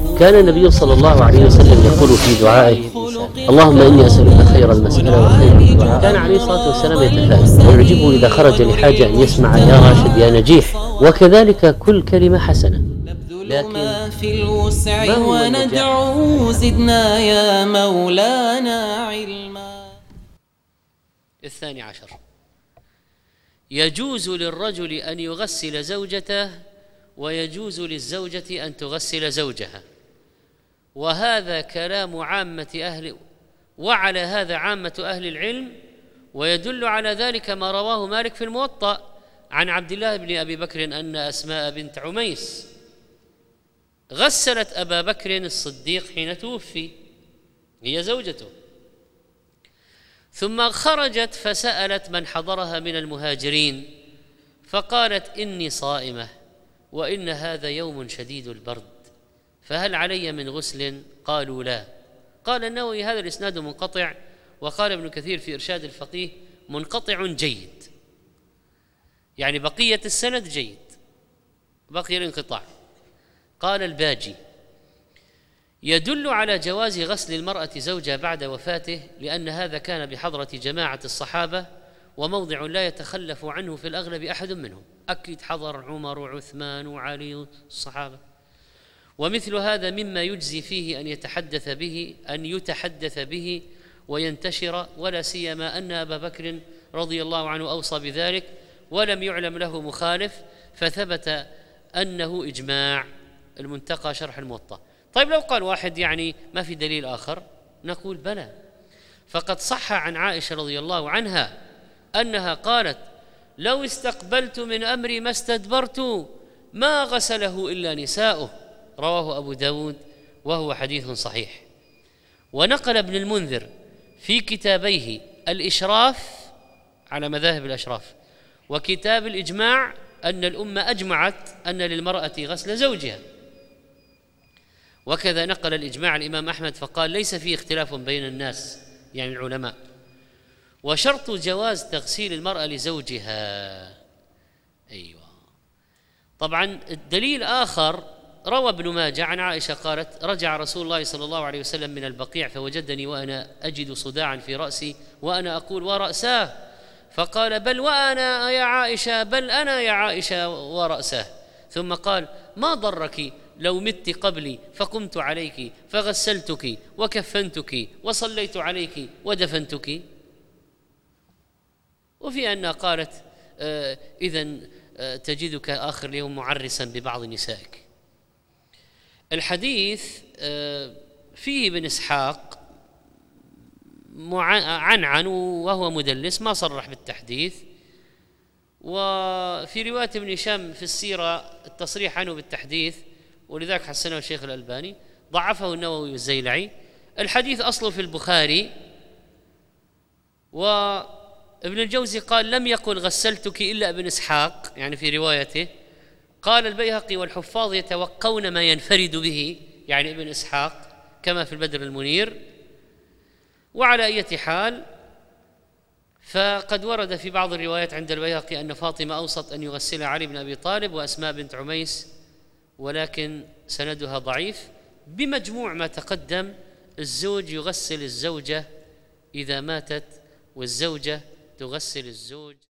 كان النبي صلى الله عليه وسلم يقول في دعائه: اللهم إني أسألك خير المسألة وخير الدعاء. كان عليه الصلاة والسلام يتفائل ويعجبه إذا خرج لحاجة أن يسمع يا راشد يا نجيح، وكذلك كل كلمة حسنة. لكن ما في الوسع وندعو زدنا يا مولانا علما. 12، يجوز للرجل أن يغسل زوجته ويجوز للزوجة أن تغسل زوجها، وهذا كلام وعلى هذا عامة أهل العلم، ويدل على ذلك ما رواه مالك في الموطأ عن عبد الله بن أبي بكر أن أسماء بنت عميس غسلت أبا بكر الصديق حين توفي، هي زوجته، ثم خرجت فسألت من حضرها من المهاجرين فقالت: إني صائمة وإن هذا يوم شديد البرد، فهل علي من غسل؟ قالوا لا. قال النووي: هذا الإسناد منقطع، وقال ابن كثير في إرشاد الفقيه: منقطع جيد، يعني بقية السند جيد، بقي الانقطاع. قال الباجي: يدل على جواز غسل المرأة زوجها بعد وفاته، لأن هذا كان بحضرة جماعة الصحابة، وموضع لا يتخلف عنه في الأغلب أحد منهم، أكيد حضر عمر وعثمان وعلي الصحابة. ومثل هذا مما يجزي فيه أن يتحدث به وينتشر، ولا سيما أن أبا بكر رضي الله عنه أوصى بذلك ولم يعلم له مخالف، فثبت أنه إجماع. المنتقى شرح الموطأ. طيب لو قال واحد يعني ما في دليل آخر، نقول بلى، فقد صح عن عائشة رضي الله عنها أنها قالت: لو استقبلت من أمري ما استدبرت ما غسله إلا نساؤه، رواه أبو داود وهو حديث صحيح. ونقل ابن المنذر في كتابيه الإشراف على مذاهب الأشراف وكتاب الإجماع أن الأمة أجمعت أن للمرأة غسل زوجها، وكذا نقل الإجماع الإمام أحمد فقال: ليس فيه اختلاف بين الناس، يعني العلماء. وشرط جواز تغسيل المرأة لزوجها. أيوة. طبعا الدليل آخر روى ابن ماجه عن عائشة قالت: رجع رسول الله صلى الله عليه وسلم من البقيع فوجدني وأنا أجد صداعا في رأسي وأنا أقول: ورأساه؟ فقال: بل وأنا يا عائشة، بل أنا يا عائشة ورأساه. ثم قال: ما ضرك لو مت قبلي فقمت عليك فغسلتك وكفنتك وصليت عليك ودفنتك. وفي أنها قالت: إذن تجدك آخر اليوم معرسا ببعض نسائك. الحديث فيه ابن إسحاق عنعن وهو مدلس، ما صرح بالتحديث، وفي رواية ابن هشام في السيرة التصريح عنه بالتحديث، ولذلك حسنه الشيخ الألباني، ضعفه النووي والزيلعي. الحديث أصله في البخاري، وابن الجوزي قال: لم يقل غسلتك إلا ابن إسحاق، يعني في روايته. قال البيهقي: والحفاظ يتوقون ما ينفرد به، يعني ابن إسحاق، كما في البدر المنير. وعلى أي حال، فقد ورد في بعض الروايات عند البيهقي أن فاطمة أوصت أن يغسل علي بن أبي طالب وأسماء بنت عميس، ولكن سندها ضعيف. بمجموع ما تقدم، الزوج يغسل الزوجة إذا ماتت، والزوجة تغسل الزوج.